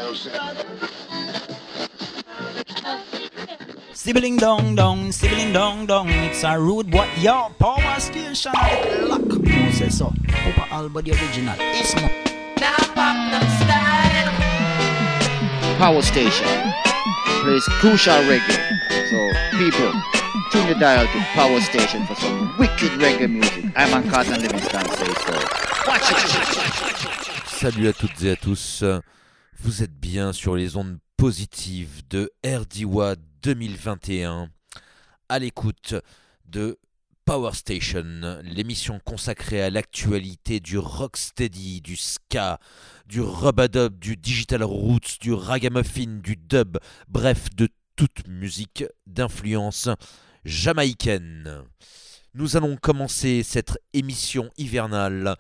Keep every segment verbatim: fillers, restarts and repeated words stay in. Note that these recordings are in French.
Sibling dong dong, sibling dong dong. It's a rude boy, yo, power station. Lock, Moses, so Papa Alba the original. It's more. Now pop them style. Power station plays crucial reggae. So people, tune the dial to Power Station for some wicked reggae music. I'm on Carton Livingston, say so. Watch it. Salut à toutes et à tous. Vous êtes bien sur les ondes positives de R D W A deux mille vingt et un, à l'écoute de Power Station, l'émission consacrée à l'actualité du rocksteady, du ska, du rub-a-dub, du digital roots, du ragamuffin, du dub, bref, de toute musique d'influence jamaïcaine. Nous allons commencer cette émission hivernale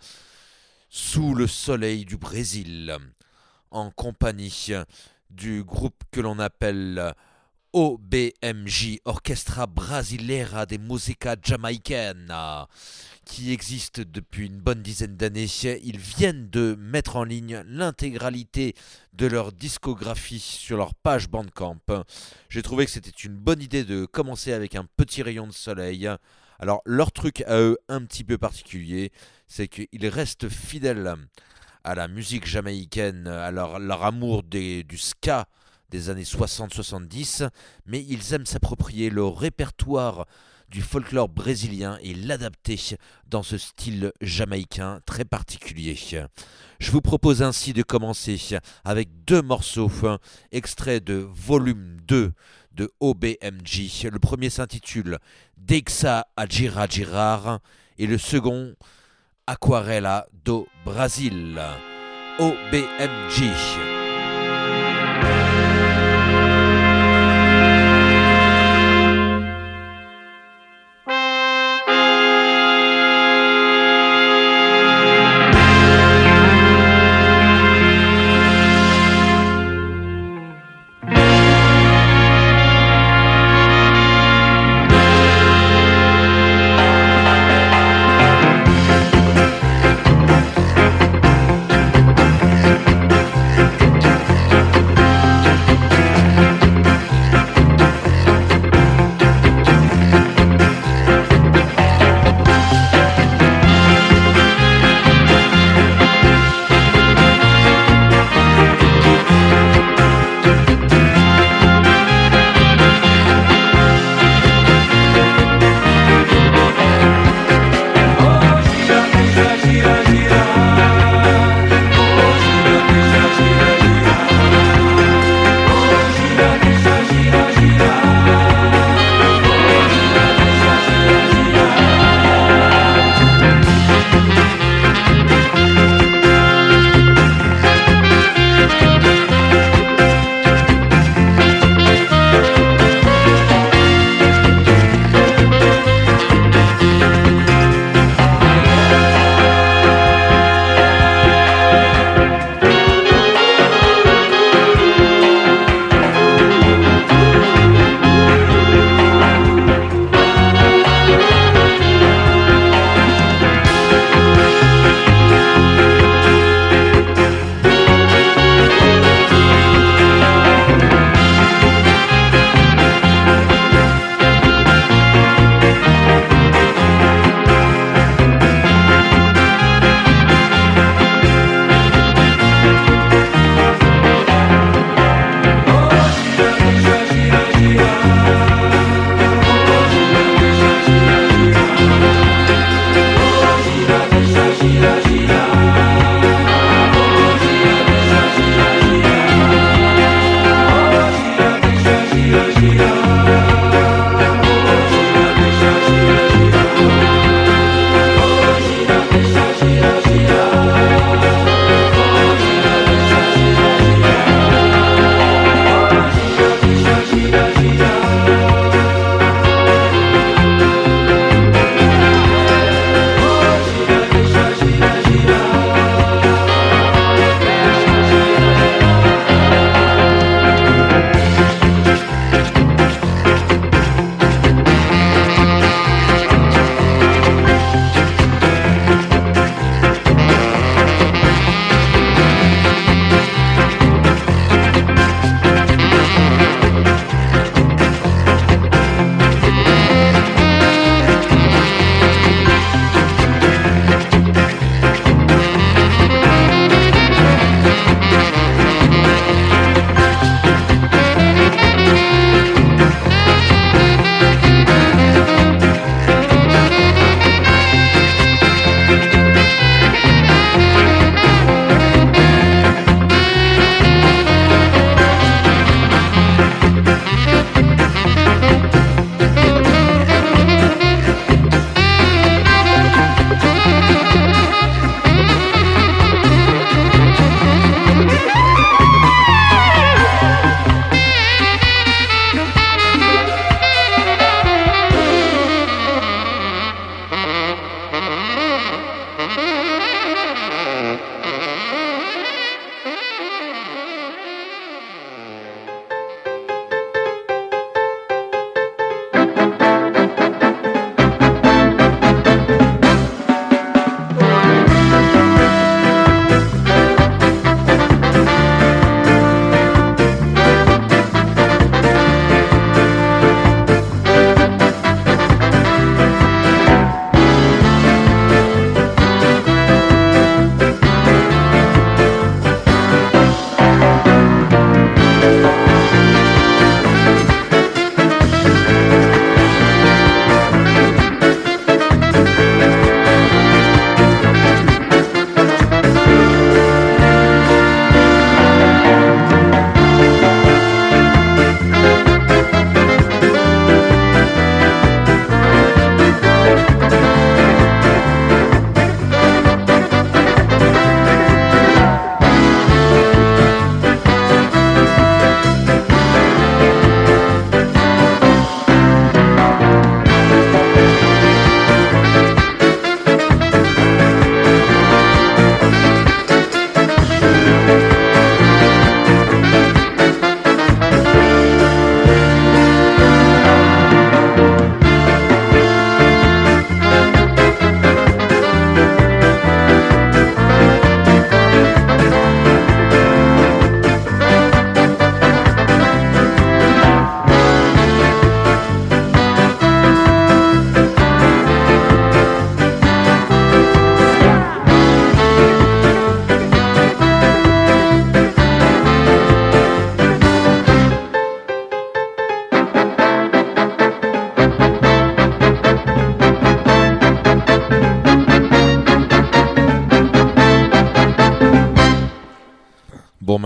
sous le soleil du Brésil, en compagnie du groupe que l'on appelle O B M J, Orchestra Brasileira de Música Jamaicana, qui existe depuis une bonne dizaine d'années. Ils viennent de mettre en ligne l'intégralité de leur discographie sur leur page Bandcamp. J'ai trouvé que c'était une bonne idée de commencer avec un petit rayon de soleil. Alors leur truc à eux un petit peu particulier, c'est qu'ils restent fidèles à la musique jamaïcaine, à leur, leur amour des, du ska des années soixante soixante-dix, mais ils aiment s'approprier le répertoire du folklore brésilien et l'adapter dans ce style jamaïcain très particulier. Je vous propose ainsi de commencer avec deux morceaux extraits de volume deux de O B M J. Le premier s'intitule Deixa a Girar Girar et le second Aquarela do Brasil. O B M J. Thank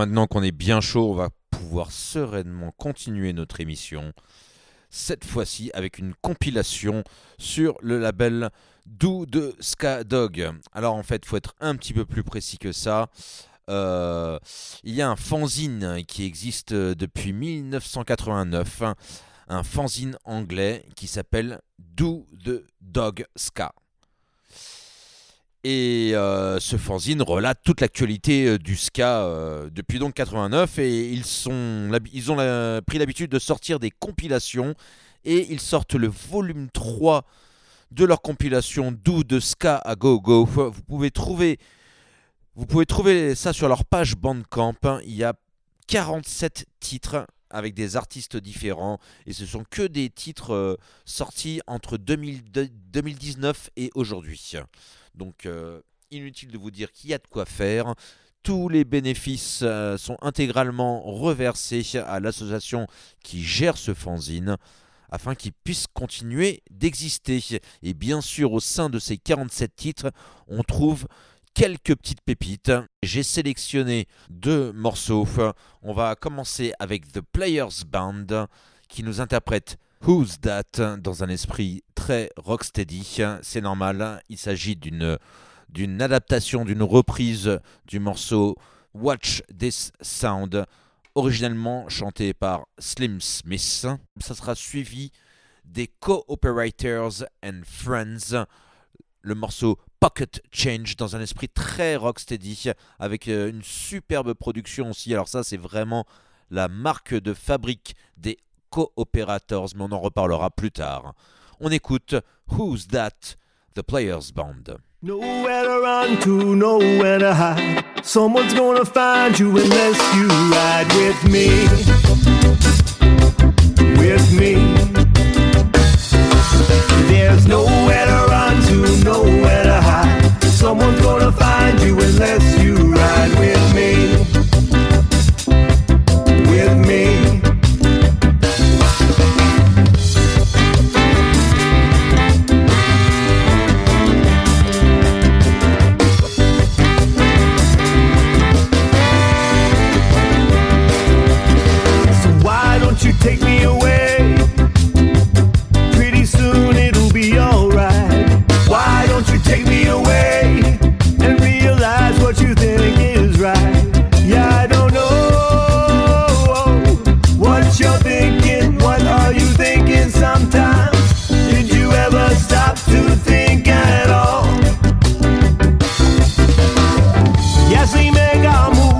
maintenant qu'on est bien chaud, on va pouvoir sereinement continuer notre émission. Cette fois-ci avec une compilation sur le label Do de Ska Dog. Alors en fait, il faut être un petit peu plus précis que ça. Euh, il y a un fanzine qui existe depuis dix-neuf cent quatre-vingt-neuf, un fanzine anglais qui s'appelle Do the Dog Ska. Et euh, ce fanzine relate toute l'actualité euh, du ska euh, depuis donc quatre-vingt-neuf, et ils, sont, ils ont la, pris l'habitude de sortir des compilations, et ils sortent le volume trois de leur compilation Do de Ska à Go Go. Vous pouvez trouver, vous pouvez trouver ça sur leur page Bandcamp. Il y a quarante-sept titres avec des artistes différents, et ce sont que des titres euh, sortis entre deux mille dix-neuf et aujourd'hui. Donc euh, inutile de vous dire qu'il y a de quoi faire. Tous les bénéfices euh, sont intégralement reversés à l'association qui gère ce fanzine afin qu'il puisse continuer d'exister. Et bien sûr, au sein de ces quarante-sept titres, on trouve quelques petites pépites. J'ai sélectionné deux morceaux. On va commencer avec The Players Band qui nous interprète Who's That dans un esprit très rocksteady. C'est normal, il s'agit d'une, d'une adaptation, d'une reprise du morceau Watch This Sound, originellement chanté par Slim Smith. Ça sera suivi des Co-Operators and Friends, le morceau Pocket Change dans un esprit très rocksteady avec une superbe production aussi. Alors ça, c'est vraiment la marque de fabrique des Co-Operators, mais on en reparlera plus tard. On écoute Who's That, The Players Band. Nowhere to run to, nowhere to hide. Someone's gonna find you unless you ride with me. With me. There's nowhere to run to, nowhere to hide. Someone's gonna find you unless you ride with me. With me. You take me away. Pretty soon it'll be alright. Why don't you take me away and realize what you think is right? Yeah, I don't know what you're thinking. What are you thinking sometimes? Did you ever stop to think at all? Yes, we make our move.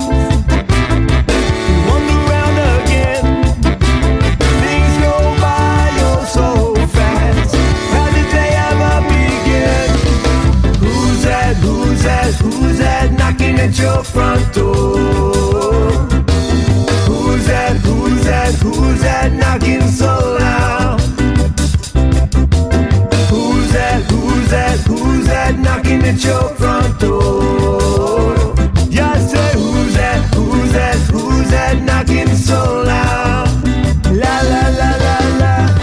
Who's that knocking at your front door? Who's that, who's that, who's that knocking so loud? Who's that, who's that, who's that knocking at your front door? Yeah, I say who's that, who's that, who's that knocking so loud? La la la la la.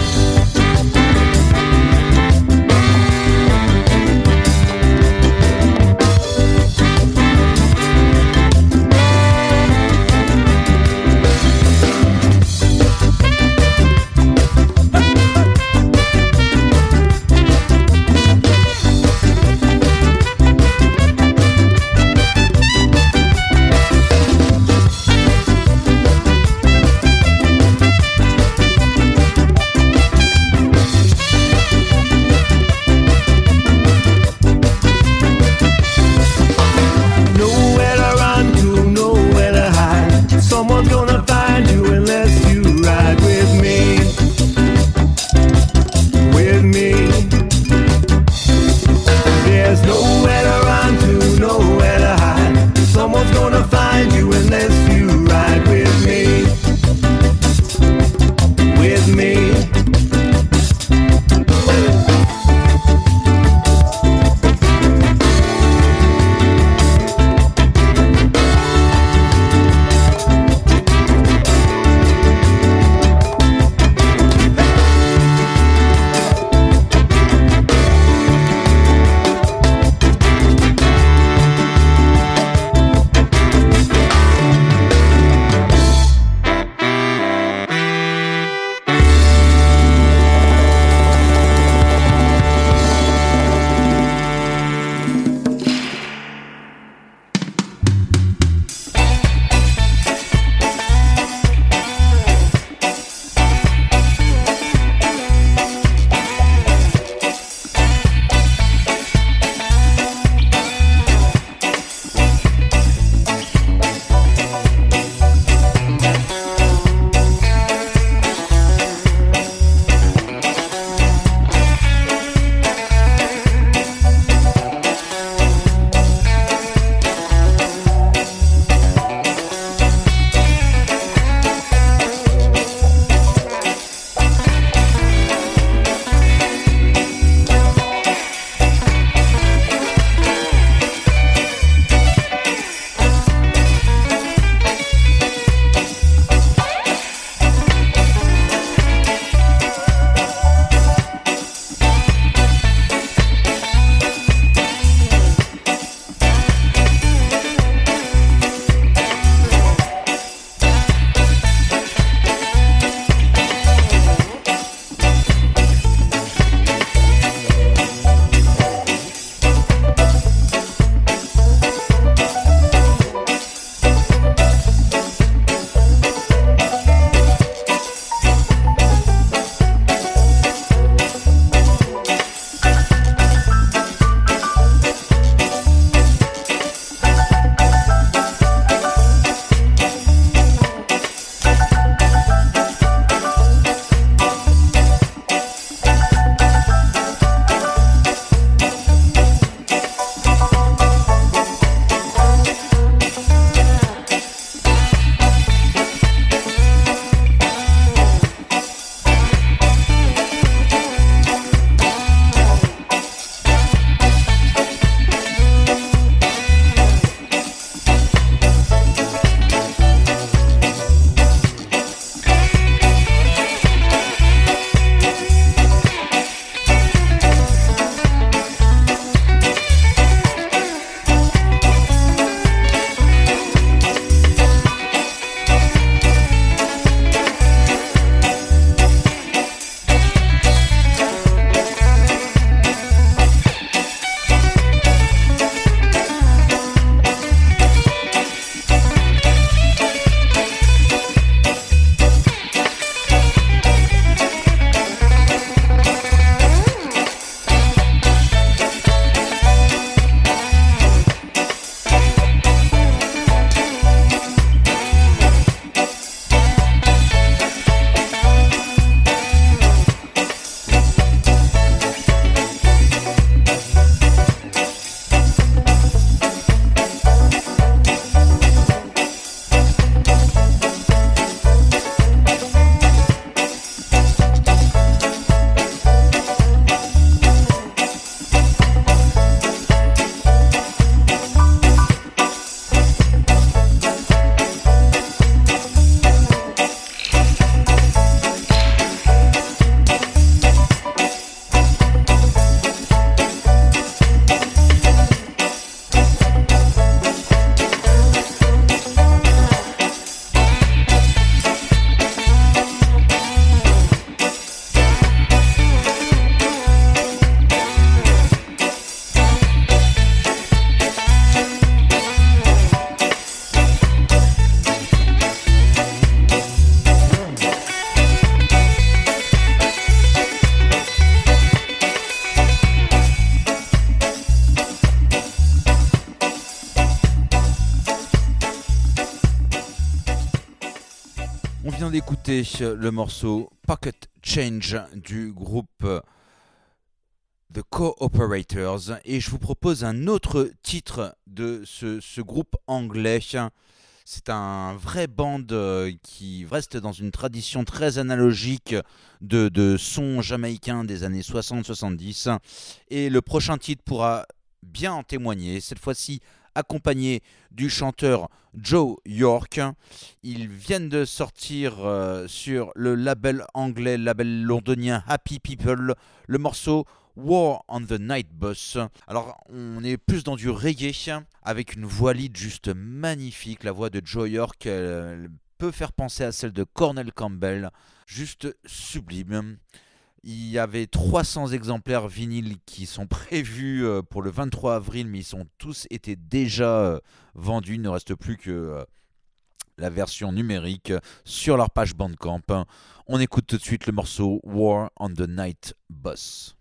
On vient d'écouter le morceau Pocket Change du groupe The Cooperators et je vous propose un autre titre de ce, ce groupe anglais. C'est un vrai band qui reste dans une tradition très analogique de, de son jamaïcain des années soixante soixante-dix et le prochain titre pourra bien en témoigner, cette fois-ci accompagné du chanteur Joe York. Ils viennent de sortir euh, sur le label anglais, label londonien Happy People, le morceau War on the Night Bus. Alors on est plus dans du reggae avec une voix lead juste magnifique. La voix de Joe York elle peut faire penser à celle de Cornel Campbell, juste sublime. Il y avait trois cents exemplaires vinyles qui sont prévus pour le vingt-trois avril, mais ils ont tous été déjà vendus. Il ne reste plus que la version numérique sur leur page Bandcamp. On écoute tout de suite le morceau War on the Night Bus.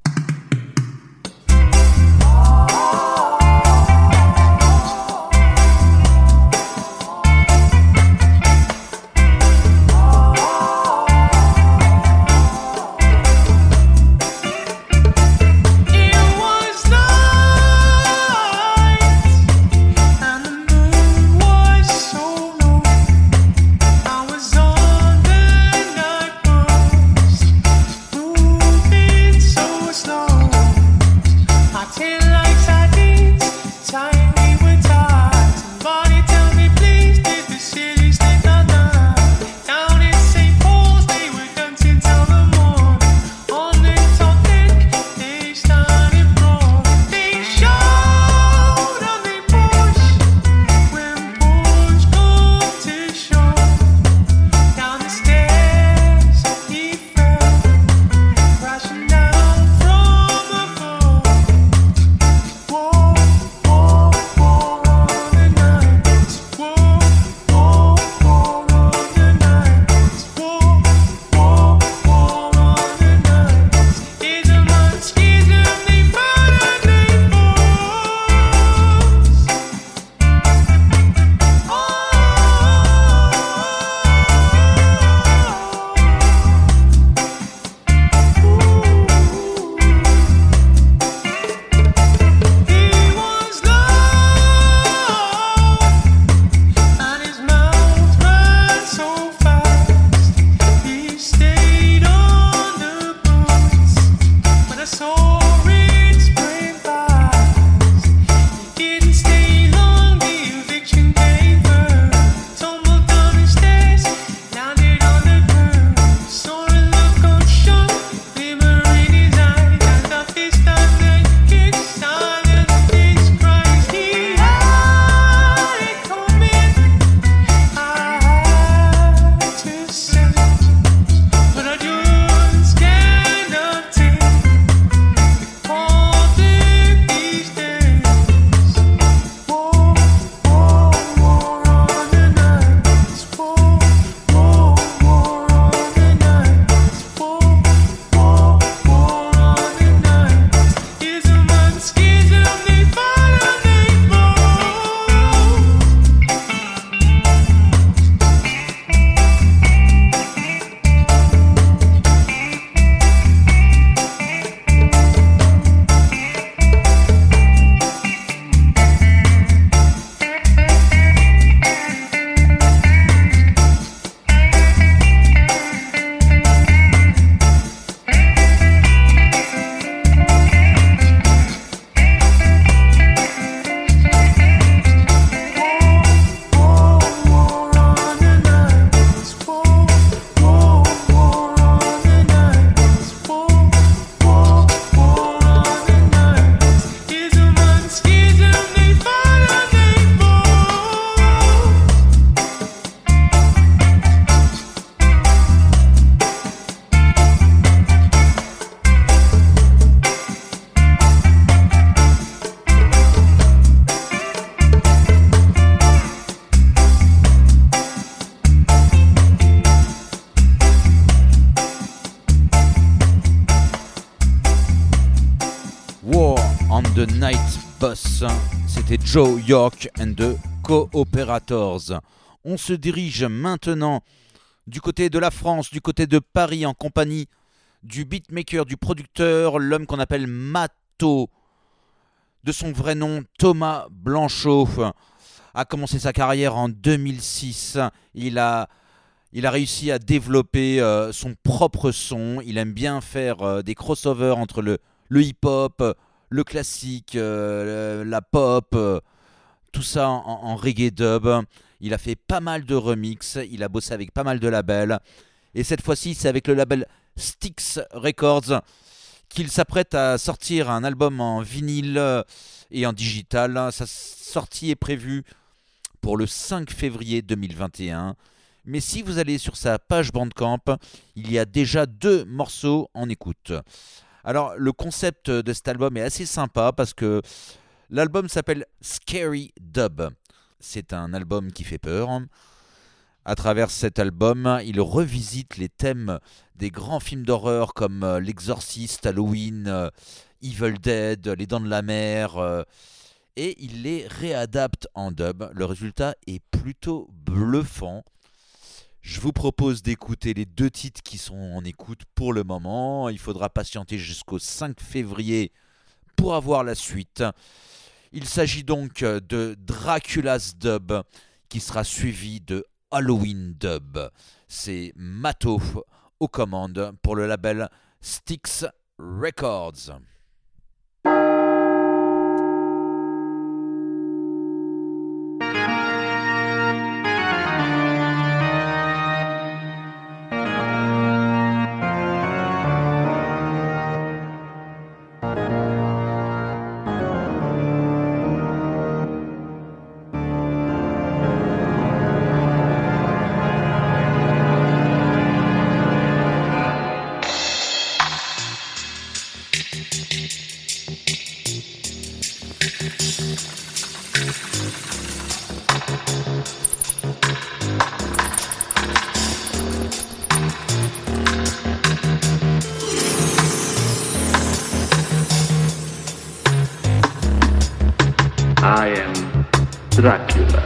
The Night Bus, c'était Joe York and the Cooperators. On se dirige maintenant du côté de la France, du côté de Paris, en compagnie du beatmaker, du producteur, l'homme qu'on appelle Mato, de son vrai nom Thomas Blanchot, a commencé sa carrière en deux mille six. Il a, il a réussi à développer euh, son propre son. Il aime bien faire euh, des crossovers entre le, le hip-hop, le classique, euh, la pop, euh, tout ça en, en reggae dub. Il a fait pas mal de remix, il a bossé avec pas mal de labels. Et cette fois-ci, c'est avec le label Styx Records qu'il s'apprête à sortir un album en vinyle et en digital. Sa sortie est prévue pour le cinq février deux mille vingt et un. Mais si vous allez sur sa page Bandcamp, il y a déjà deux morceaux en écoute. Alors, le concept de cet album est assez sympa parce que l'album s'appelle Scary Dub. C'est un album qui fait peur. À travers cet album, il revisite les thèmes des grands films d'horreur comme L'Exorciste, Halloween, Evil Dead, Les Dents de la Mer, et il les réadapte en dub. Le résultat est plutôt bluffant. Je vous propose d'écouter les deux titres qui sont en écoute pour le moment. Il faudra patienter jusqu'au cinq février pour avoir la suite. Il s'agit donc de Dracula's Dub qui sera suivi de Halloween Dub. C'est Mato aux commandes pour le label Styx Records. I am Dracula.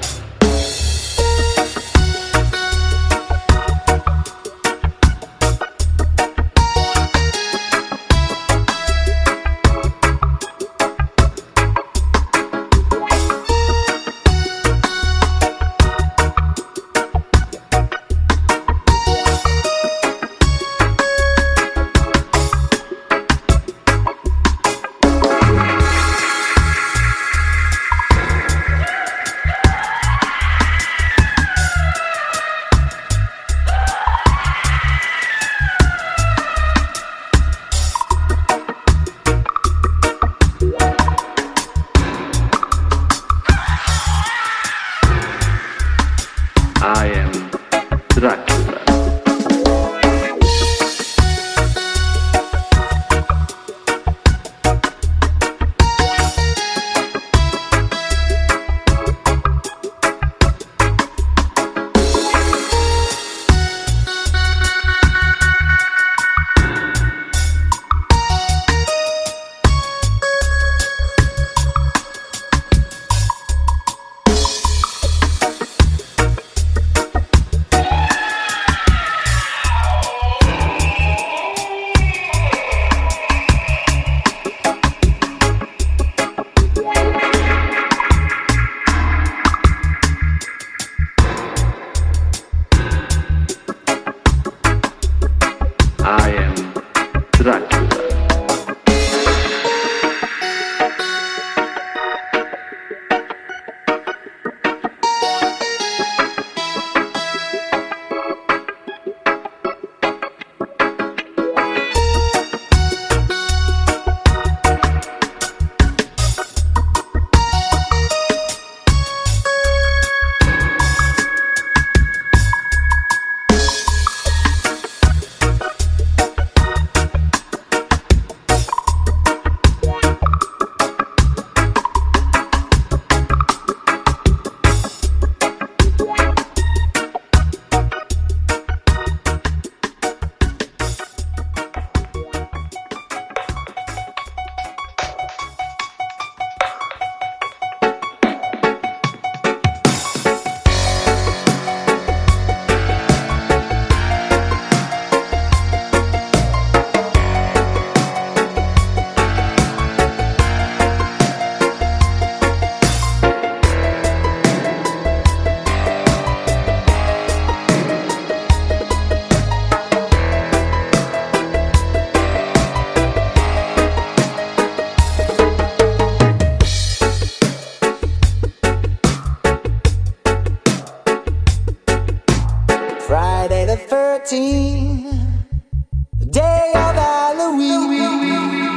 the thirteenth, the day of Halloween.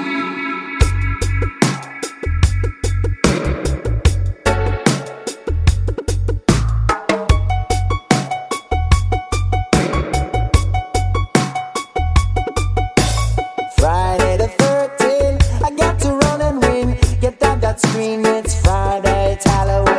Friday the thirteenth, I got to run and win. Get down that screen, it's Friday, it's Halloween.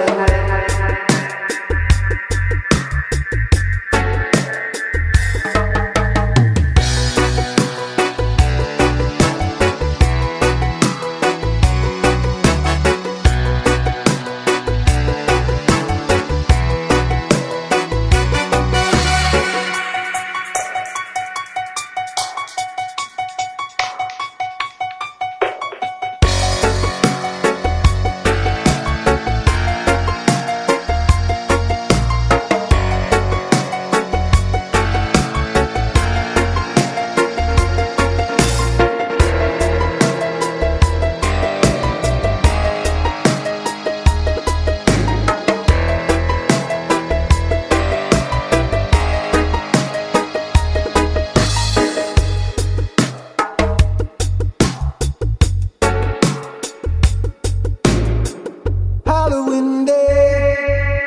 Halloween day,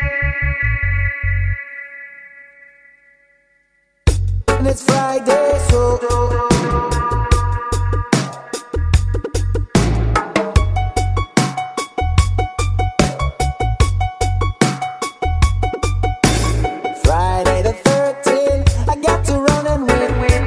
and it's Friday, so Friday the thirteenth, I got to run and win.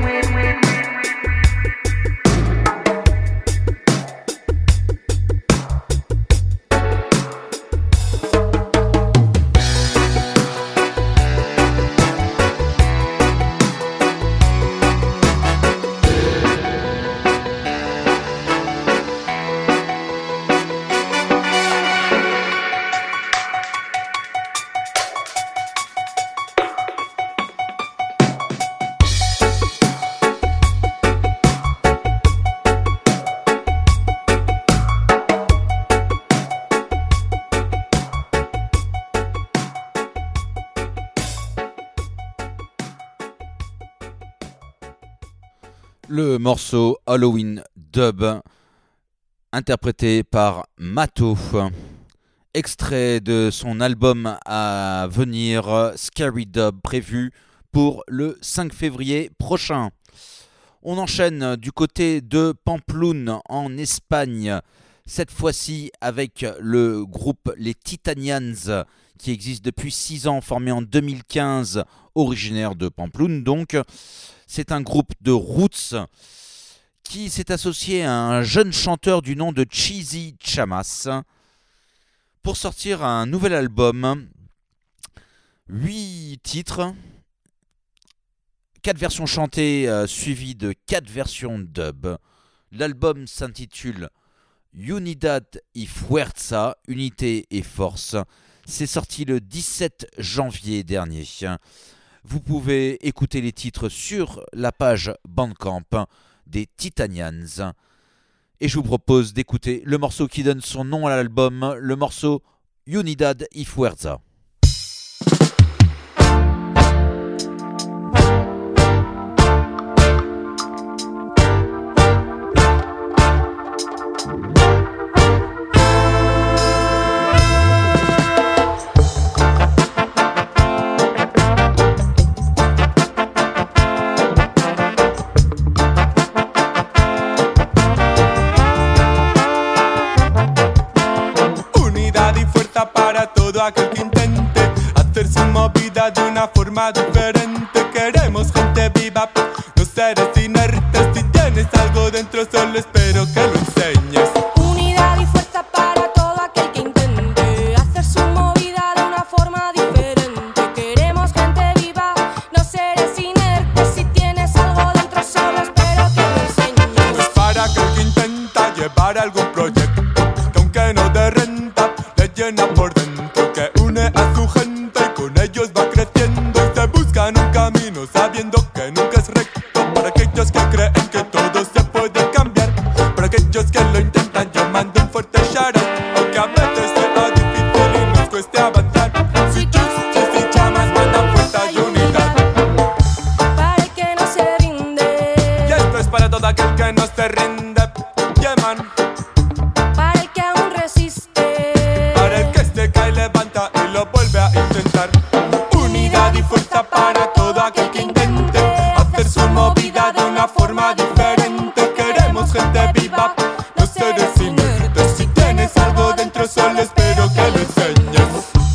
Le morceau Halloween Dub, interprété par Mato, extrait de son album à venir Scary Dub, prévu pour le cinq février prochain. On enchaîne du côté de Pampelune en Espagne, cette fois-ci avec le groupe Les Titanians, qui existe depuis six ans, formé en deux mille quinze, originaire de Pampelune donc. C'est un groupe de roots qui s'est associé à un jeune chanteur du nom de Cheesy Chamas pour sortir un nouvel album. Huit titres, quatre versions chantées euh, suivies de quatre versions dub. L'album s'intitule Unidad y Fuerza, Unité et Force. C'est sorti le dix-sept janvier dernier. Vous pouvez écouter les titres sur la page Bandcamp des Titanians. Et je vous propose d'écouter le morceau qui donne son nom à l'album, le morceau Unidad y Fuerza. Aquel que intente hacer su movida de una forma diferente. Queremos gente viva, no seres inertes. Si tienes algo dentro solo espero que lo enseñes. Unidad y fuerza para todo aquel que intente hacer su movida de una forma diferente. Queremos gente viva, no seres inertes. Si tienes algo dentro solo espero que lo enseñes. Pues para aquel que intenta llevar algún proyecto que aunque no de renta le llena por dentro, que une a su gente y con ellos va creciendo y se buscan un camino sabiendo que nunca es recto. Para aquellos que creen que todo se puede cambiar, para aquellos que lo intentan yo mando un fuerte shout out, aunque a veces sea difícil y nos cueste avanzar. Si Justice y Chamas mandan fuerza y unidad. gente, hacer su movida de una forma diferente. Queremos gente viva, no seres inertes. Si tienes algo dentro solo espero que lo enseñes.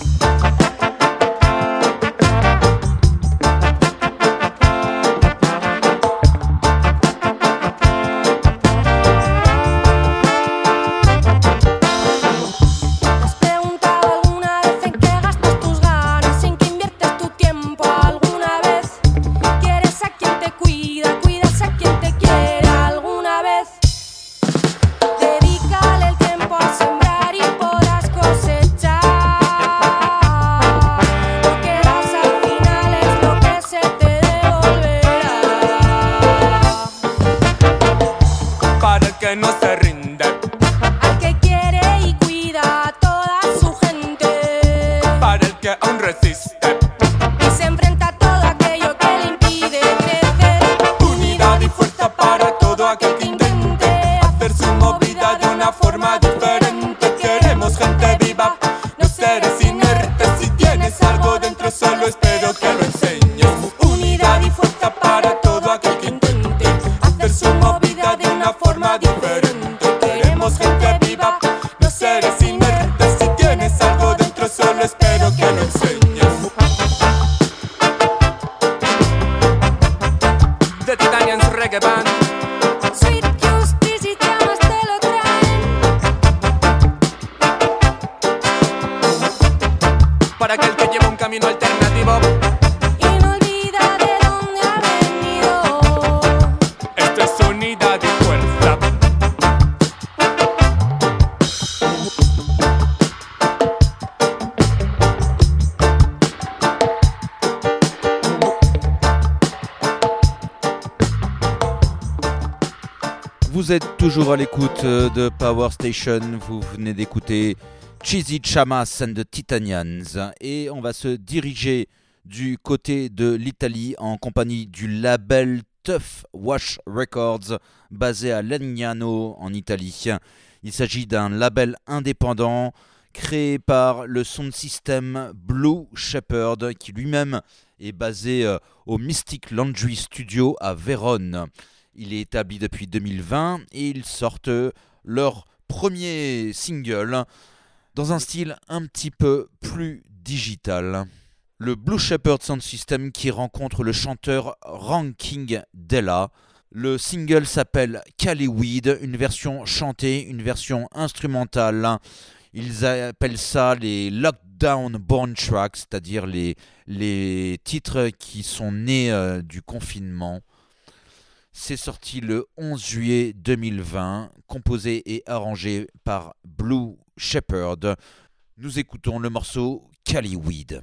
Vous êtes toujours à l'écoute de Power Station, vous venez d'écouter Cheesy Chamas and the Titanians et on va se diriger du côté de l'Italie en compagnie du label Tough Wash Records basé à Legnano en Italie. Il s'agit d'un label indépendant créé par le sound system Blue Shepherd qui lui-même est basé au Mystic Laundry Studio à Vérone. Il est établi depuis deux mille vingt et ils sortent leur premier single dans un style un petit peu plus digital. Le Blue Shepherd Sound System qui rencontre le chanteur Ranking Della. Le single s'appelle Caliweed, une version chantée, une version instrumentale. Ils appellent ça les Lockdown Born Tracks, c'est-à-dire les, les titres qui sont nés euh, du confinement. C'est sorti le onze juillet deux mille vingt, composé et arrangé par Blue Shepherd. Nous écoutons le morceau Caliweed.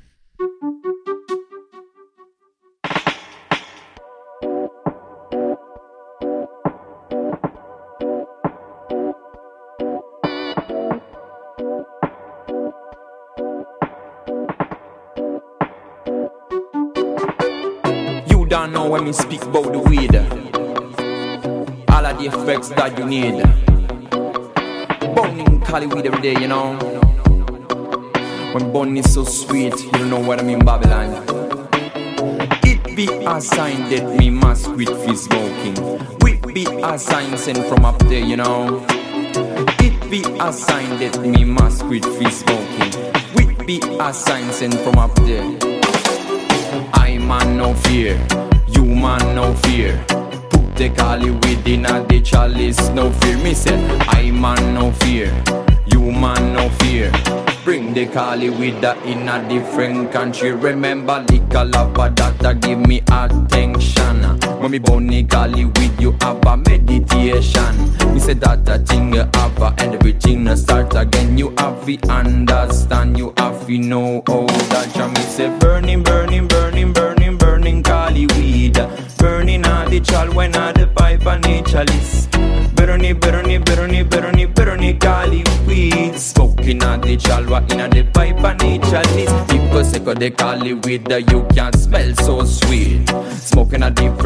You don't know when we speak about the weed. All of the effects that you need. Burning Caliweed every day, you know. When burning is so sweet, you don't know what I mean, Babylon. It be a sign that me must quit fi smoking. We be a sign sent from up there, you know. It be a sign that me must quit fi smoking. We be a sign sent from up there. I man no fear, you man no fear. The Caliweed inna the chalice, no fear. Me say, I man no fear, you man no fear. Bring the Caliweed in a different country. Remember liquor lover that give me attention. When me bunny Caliweed, you have a meditation. Me say that a thing you have a, and everything start again. You have to understand, you have to know how that jam. Me say burning, burning, burning, burning, burning Caliweed. Burning all the chal when all the pipe and the chalice. Burning, burning, burning, burning, burning Caliweed. Smoking all the chalwa in the pipe and the chalice. People say 'cause they Caliweed, you can smell so sweet. Smoking a different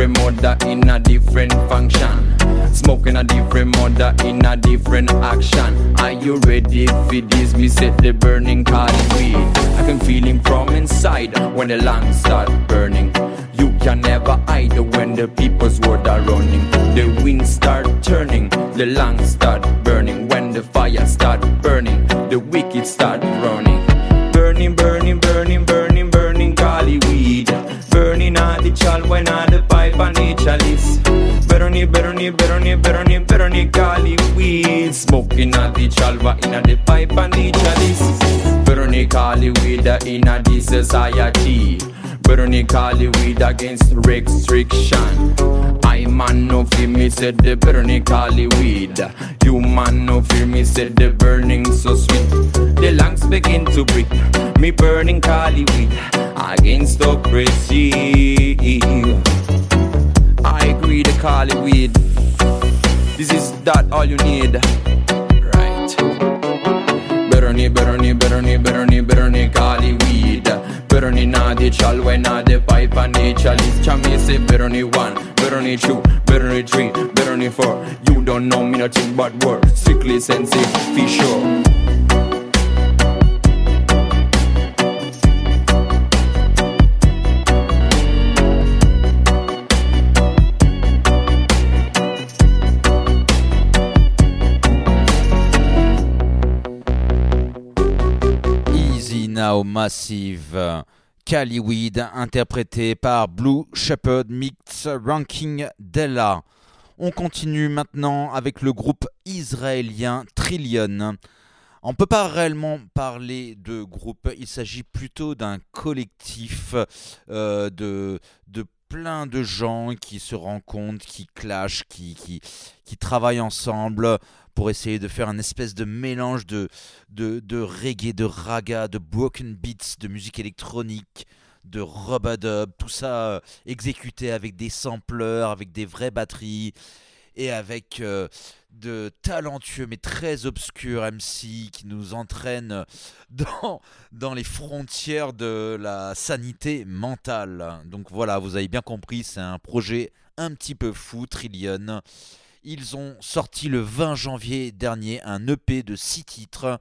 different mother in a different function. Smoking a different mother in a different action. Are you ready for this? Me set the burning Cali weed. I can feel him from inside when the lungs start burning. You can never hide when the people's word are running. The wind start turning, the lungs start burning. When the fire start burning, the wicked start running. Burning, burning, burning, burning, burning Cali weed. Burning all the chal when all the pipe and the chalice. Burning, burning, burning, burning, burning Cali weed. Smoking all the chalva in the pipe and the chalice. Burning Cali weed in a this society. Burning Cali weed against restriction. I man no fear me said the burning Cali weed. You man no fear me said the burning so sweet. The lungs begin to breathe. Me burning Cali weed against oppression. I agree the Cali weed. This is that all you need. Right. Burning, burning, burning, burning, burning Cali weed. Burning na the chal when na the pipe and the chalice. Chami say burning one, burning two, burning three, burning four. You don't know me nothing but word. Strictly sensitive, for sure. Now Massive, Cali Weed, interprété par Blue Shepherd Mix Ranking Della. On continue maintenant avec le groupe israélien Trillion. On ne peut pas réellement parler de groupe, il s'agit plutôt d'un collectif euh, de, de plein de gens qui se rencontrent, qui clashent, qui, qui, qui travaillent ensemble pour essayer de faire un espèce de mélange de, de, de reggae, de raga, de broken beats, de musique électronique, de rub-a-dub, tout ça euh, exécuté avec des sampleurs, avec des vraies batteries et avec euh, de talentueux mais très obscurs M C qui nous entraînent dans, dans les frontières de la sanité mentale. Donc voilà, vous avez bien compris, c'est un projet un petit peu fou, Trillion. Ils ont sorti le vingt janvier dernier un E P de six titres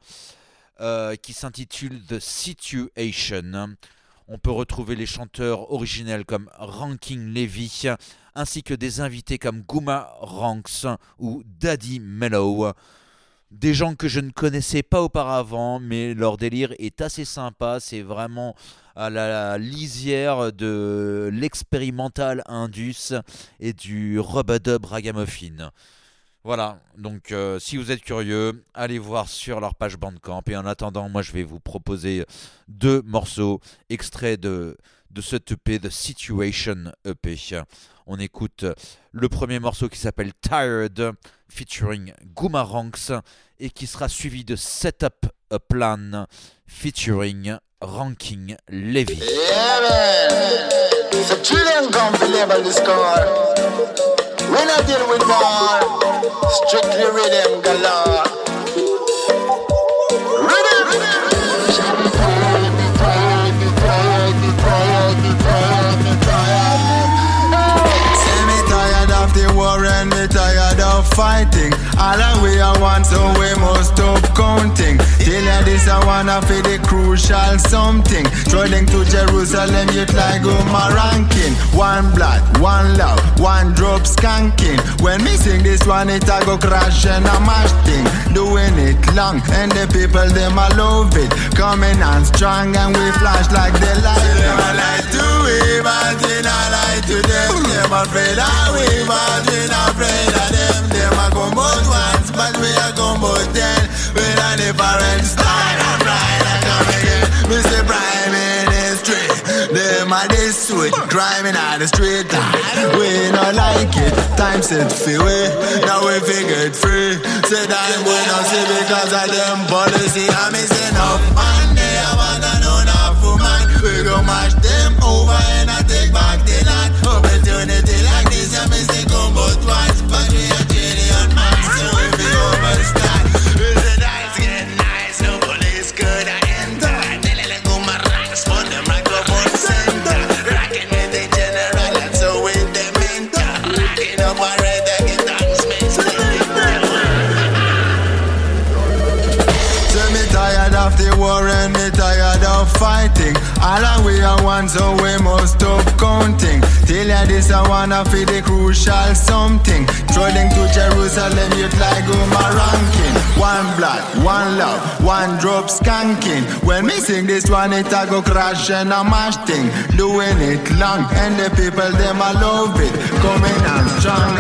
euh, qui s'intitule The Situation. On peut retrouver les chanteurs originels comme Ranking Levy, ainsi que des invités comme Gouma Ranks ou Daddy Mellow. Des gens que je ne connaissais pas auparavant, mais leur délire est assez sympa. C'est vraiment à la lisière de l'expérimental indus et du rub-a-dub ragamuffin. Voilà, donc euh, si vous êtes curieux, allez voir sur leur page Bandcamp. Et en attendant, moi je vais vous proposer deux morceaux extraits de, de cet E P, The Situation E P. On écoute le premier morceau qui s'appelle Tired, featuring Gouma Ranks, et qui sera suivi de Set Up a Plan, featuring Ranking Levy. Yeah, man. So Trillion come to label the score. We not deal with war, strictly rhythm galore. Rhythm, Say me tired of the war and me tired of fighting. All that we are want, so we must stop counting. Till ya this I wanna feel the crucial something. Trolling to Jerusalem, yet like Gouma ranking. One blood, one love, one drop skanking. When me sing this one, it a go crash and a mash thing. Doing it long, and the people them a love it. Coming on strong, and we flash like the light. So them a lie to we, but we not lie to them. Them afraid of we, but we not afraid of them. Them a come out once, but we a come out ten. We a different style of ride and come again. We say prime ministry, them a this sweet, climbing on the street. We not like it, time set for we. Now we figure it free. Say that we not see because of them policy. I me say no man, they a want to know enough woman. We go mash them over and I take back the land. Opportunity like this, I me say come but once, but we a trillion man, so if we overstand, we say that's get nice, no police could I enter. They let Gouma Ranks for the microphone center, rocking with the general and so with the mentor. fighting. All that we are one, so we must stop counting. Till ya this I wanna feel the crucial something. Trolling to Jerusalem, you'd like my ranking. One blood, one love, one drop skanking. When me sing this one, it a go crash and a mash thing. Doing it long, and the people them a love it. Coming on strong.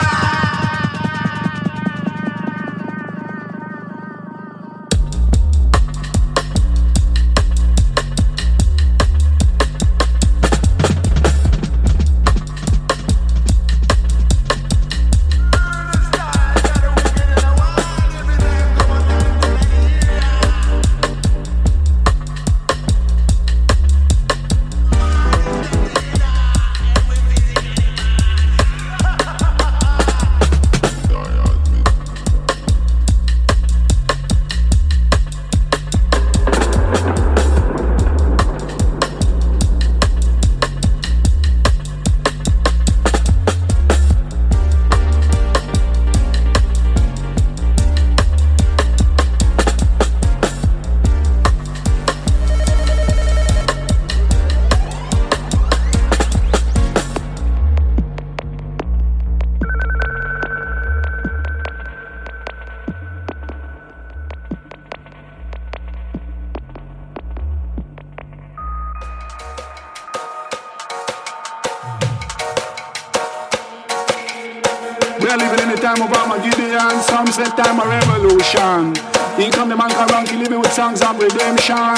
We are living in the time of Armageddon, some say time of revolution. Here come the man around killing me with songs of redemption.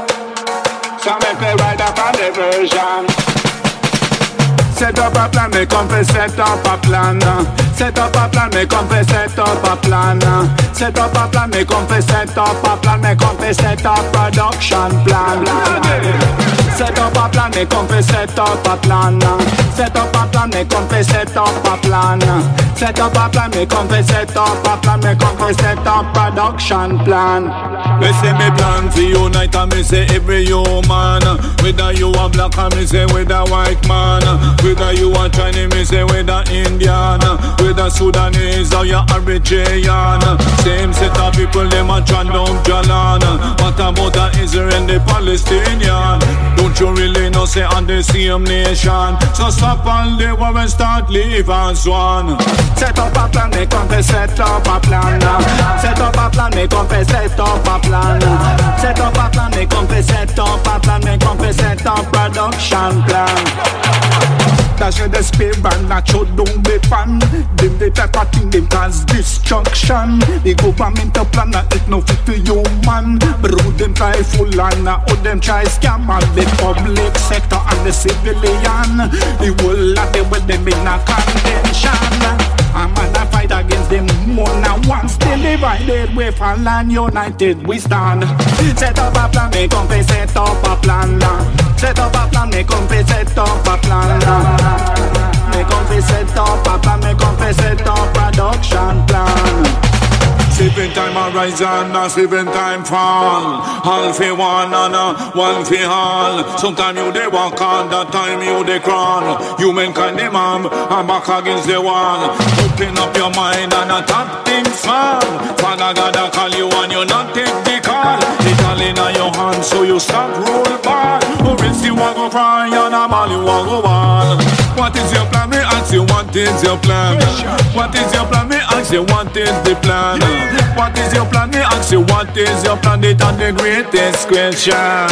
Some make me ride up on the version. Set up a plan, me come for set up a plan. Set up a plan, me come for set up a plan. Set up a plan, me come for set up a plan. Me come for set up production plan. Set up a plan, me come for set up a plan. Set up a plan, me come for set up a plan. Set up a plan, me come for set up a plan. Me come for set up production plan. Me say me plan to unite and me say every human. Whether you a black and me say with a white man. Whether you a Chinese me say with a Indian. Whether Sudanese or you Eritrean. Same set of people them a chant down Jalan. What about the Israel and the Palestinian? Don't you really know say on the same nation? So stop all the war and start live as one. Set up a plan, me come for set up a plan. Set up a plan, me come for set up a plan. Set up a plan, me come for set up a plan. Me come for set up production plan. That's where the spear and not show down the pan. Them the type of thing them cause destruction. The government a plan a it no fit to human. But who them try full and who them try scam all the public sector and the civilian. The whole of them with them in a contention. I'm gonna fight against them more than once. Still divided, we fall and united we stand. Set up a plan, me come fi set up a plan. Set up a plan, me come fi set up a plan. Me come fi set up a plan, me come fi set up production plan. Seven time I rise and a seven time fall. All fi one and a one fi all. Sometime you dey walk on, that time you dey crawl. Humankind them arm and back against the wall. Open up your mind and a top things fall. Father God a call you and you not take the call. It all in your hand so you stop roll ball. Or else you a go cry and a ball you a go ball. What is your plan? Me ask you what is your plan? What is your plan? Me ask you what is the plan? What is your plan? Me ask you what is your plan? It's the greatest question.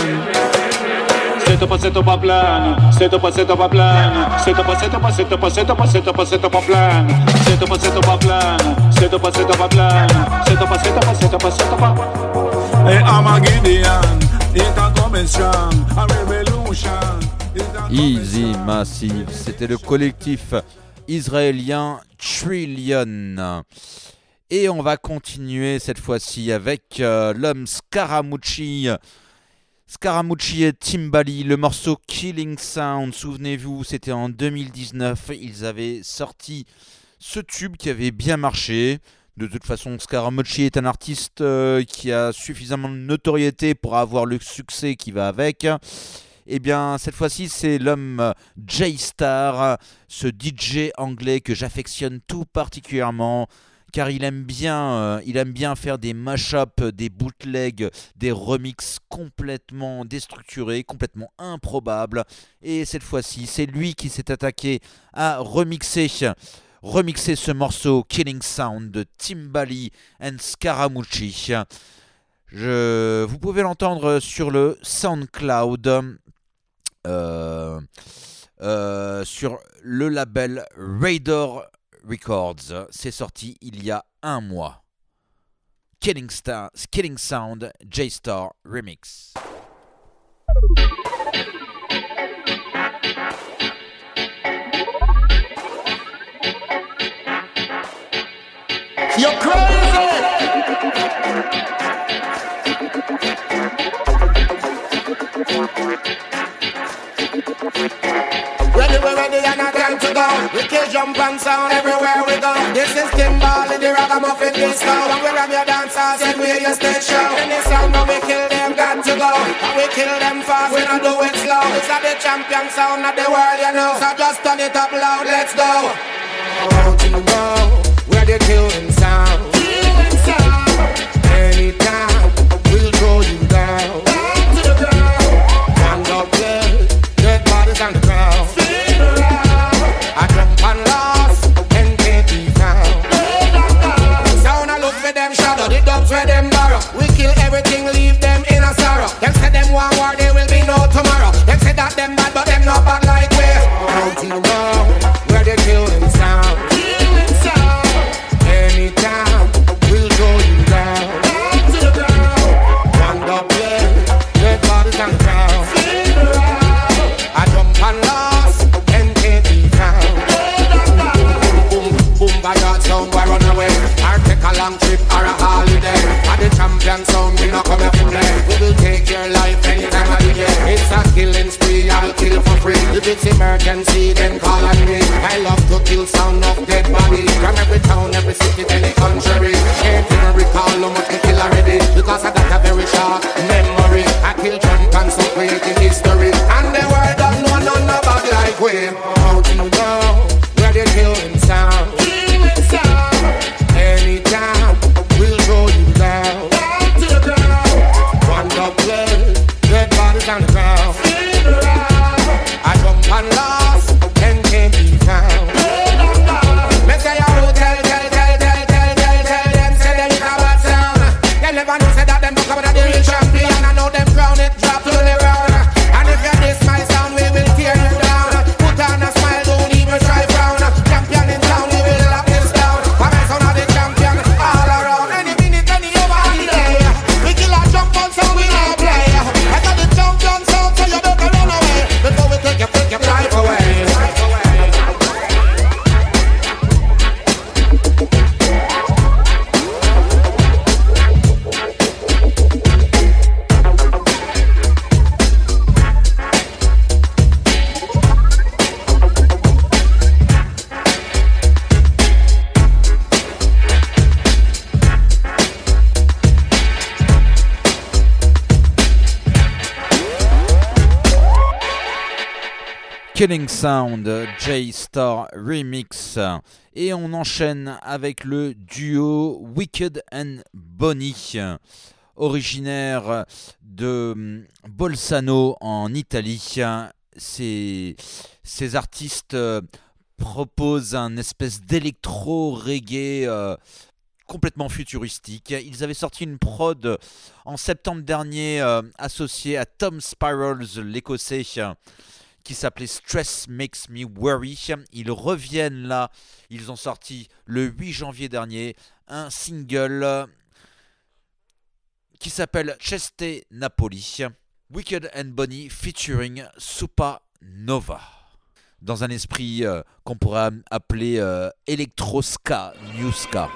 Set up a set up a plan. Set up a set up a plan. Set up a set up a set up a set up a set up a set up a plan. Set up a set up a plan. Set up a set up a plan. Set up a set up a set up a set up a. Hey, Armageddon, it a coming strong. A revolution. Easy Massive, c'était le collectif israélien Trillion. Et on va continuer cette fois-ci avec euh, l'homme Scaramucci. Scaramucci et Timbali, le morceau Killing Sound. Souvenez-vous, c'était en deux mille dix-neuf. Ils avaient sorti ce tube qui avait bien marché. De toute façon, Scaramucci est un artiste euh, qui a suffisamment de notoriété pour avoir le succès qui va avec. Eh bien, cette fois-ci, c'est l'homme J-Star, ce D J anglais que j'affectionne tout particulièrement, car il aime bien, euh, il aime bien faire des mash-ups, des bootlegs, des remixes complètement déstructurés, complètement improbables. Et cette fois-ci, c'est lui qui s'est attaqué à remixer, remixer ce morceau Killing Sound de Timbali and Scaramucci. Je, vous pouvez l'entendre sur le SoundCloud, euh, euh, sur le label Radar Records. C'est sorti il y a un mois. Killing, Star, Killing Sound, J-Star Remix. You're crazy! Ready, we're ready and not time to go. We kill jump and sound everywhere we go. This is Timbal in the ragamuffin disco. And we ram your dancers and we your stage show. In the sound when we kill them, got to go. And we kill them fast, we don't do it slow. It's not the champion sound of the world, you know. So just turn it up loud, let's go. Out you go, where the killing sound. Killing sound. Anytime, we'll throw you down. Down to the ground. Stand up there, dead bodies on the ground. I jump and lost, and can't be found. Sound I look for them shadow, the dubs where them borrow. We kill everything, leave them in a sorrow. Them say them one war, there will be no tomorrow. Them say that them bad, but them not bad like we. Out in the world, where they killing sound. Killing sound. Anytime, we'll throw you down. Down to the ground. Stand up there, dead bodies on the ground. I jump and lost, and can't be found. Boom, boom, by that sound, why run away? Or take a long trip or a holiday. At the champion sound, we not come here to play. We will take your life anytime of the day. It's a killing spree, I'll kill for free. If it's emergency, then call on me. I love to kill sound of dead bodies. From every town, every city, any country. Can't even recall how much we kill already. Because I got a very short memory. I kill drunk and so creating history. And the world don't know none about like we. Out in the world, where they killing sound. Killing sound. Anytime, we'll throw you down. Down to the ground. One up there, dead bodies on the ground. I jump and lost, and can't be found. Me say I will tell, tell, tell, tell, tell, tell, tell them, say them is a bad sound. Them never know say that them talk about the real champion. I know them crown it drop to the ground. And if you diss my sound, we will tear you down. Put on a smile, don't even try frown. Champion in town, we will lock this down. For my sound of the champion all around. Any minute, any over, any day. We kill a jump on sound, we not play. I got the champion sound, so you better run away before we take your, take your life away. Killing Sound, J-Star Remix. Et on enchaîne avec le duo Wicked and Bonnie, originaire de Bolzano en Italie. Ces, ces artistes proposent un espèce d'électro-reggae euh, complètement futuristique. Ils avaient sorti une prod en septembre dernier euh, associée à Tom Spirals, l'écossais, qui s'appelait Stress Makes Me Worry. Ils reviennent là, ils ont sorti le huit janvier dernier un single qui s'appelle Cheste Napoli, Wicked and Bonnie featuring Supernova, dans un esprit euh, qu'on pourrait appeler euh, Electro-Ska, New Ska.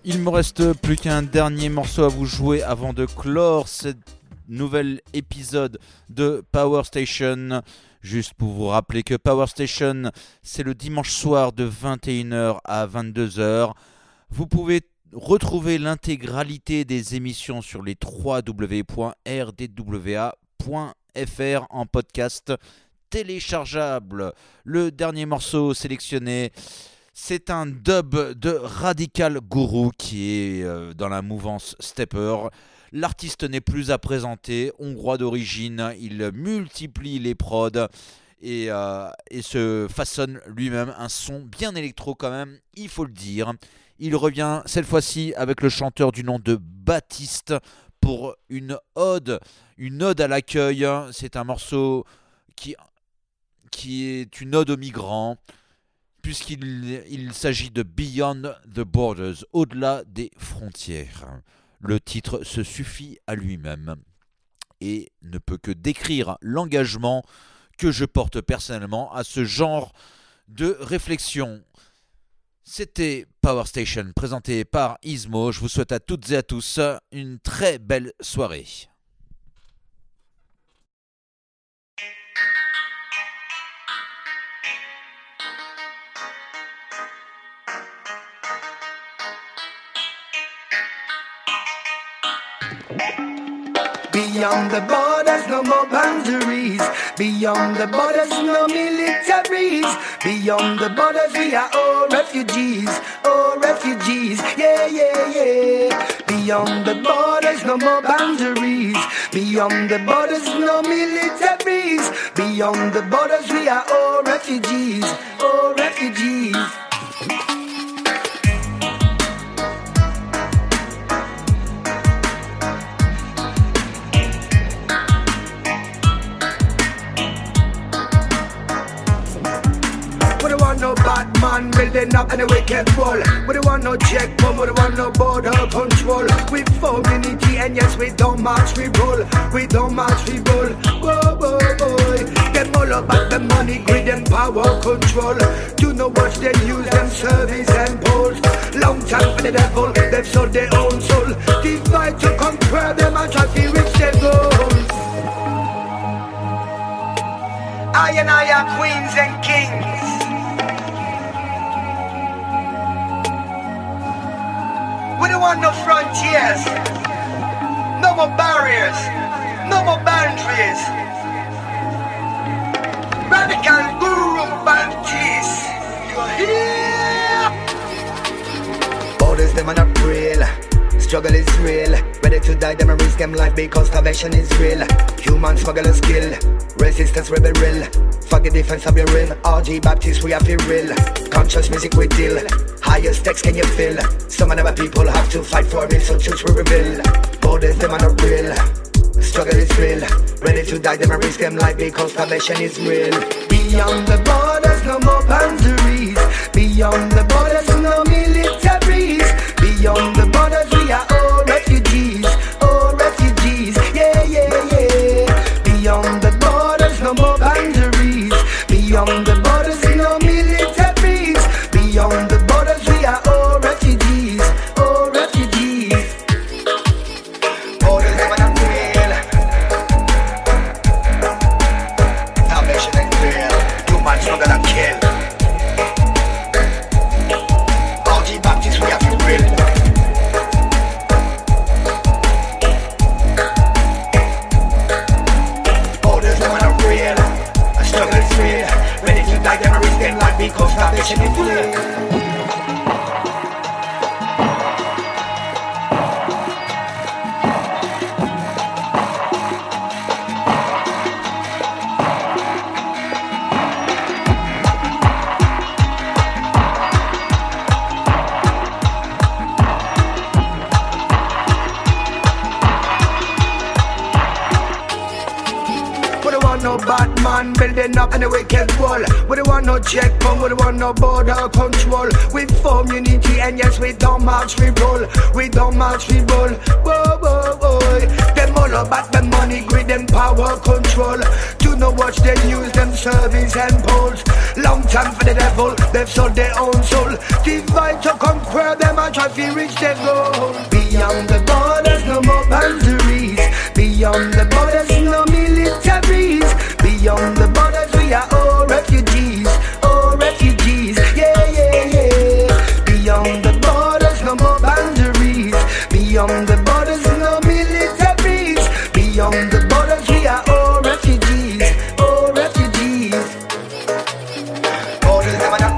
Il me reste plus qu'un dernier morceau à vous jouer avant de clore ce nouvel épisode de Power Station. Juste pour vous rappeler que Power Station, c'est le dimanche soir de vingt et une heures à vingt-deux heures. Vous pouvez retrouver l'intégralité des émissions sur les w w w point r d w a point f r en podcast téléchargeable. Le dernier morceau sélectionné, c'est un dub de Radical Guru qui est euh, dans la mouvance stepper. L'artiste n'est plus à présenter, hongrois d'origine, il multiplie les prods et, euh, et se façonne lui-même un son bien électro quand même, il faut le dire. Il revient cette fois-ci avec le chanteur du nom de Baptiste pour une ode, une ode à l'accueil. C'est un morceau qui, qui est une ode aux migrants, puisqu'il il s'agit de Beyond the Borders, au-delà des frontières. Le titre se suffit à lui-même et ne peut que décrire l'engagement que je porte personnellement à ce genre de réflexion. C'était Power Station présenté par Ismo. Je vous souhaite à toutes et à tous une très belle soirée. Beyond the borders, no more boundaries. Beyond the borders, no militaries. Beyond the borders, we are all refugees. All refugees, yeah, yeah, yeah. Beyond the borders, no more boundaries. Beyond the borders, no militaries. Beyond the borders, we are all refugees. All refugees. No Batman building up in a wicked wall. We don't want no checkpoint, we don't want no border control. We form unity and yes, we don't march, we roll. We don't march, we roll. Whoa, whoa, boy. Them all about the money, greed and power control. Do not watch them use them service and polls. Long time for the devil, they've sold their own soul. Divide to conquer them and try to reach their goals. I and I are queens and kings. We don't want no frontiers, no more barriers, no more boundaries. Radical Guru Baptiste, you're here. Borders them are not real, struggle is real. Ready to die, them a risk them life because starvation is real. Human smuggler skill, resistance rebel real. Fuck the defense of your real. R G Baptiste, we are feel real. Conscious music we deal. Higher stakes can you feel? Some of our people have to fight for it, so choose we reveal. Borders them are not real. Struggle is real. Ready to die, them a risk them life because starvation is real. Beyond the borders, no more boundaries. Beyond the borders, no militaries. Beyond the borders, we are all refugees. All refugees, yeah, yeah, yeah. Beyond the borders, no more boundaries. Beyond the borders, no militaries. Beyond the borders, we are all refugees. All refugees. Borders, they wanna feel. Salvation and real. Too much for gonna kill. R G Baptiste, we have to real. Like them a risk them life because starvation is real. No Batman building up in a wicked wall. We don't want no checkpoint, we don't want no border control. We form unity and yes, we don't march, we roll. We don't march, we roll. Whoa, whoa, whoa. Them them all about the money, greed and power control. Do not watch them use them service and polls. Long time for the devil, they've sold their own soul. Divide to conquer them and try to reach their goal. Beyond the borders, no more boundaries. Beyond the borders, no militaries. Beyond the borders, we are all refugees. All refugees, yeah, yeah, yeah. Beyond the borders, no more boundaries. Beyond the borders, no militaries. Beyond the borders, we are all refugees. All refugees. Borders never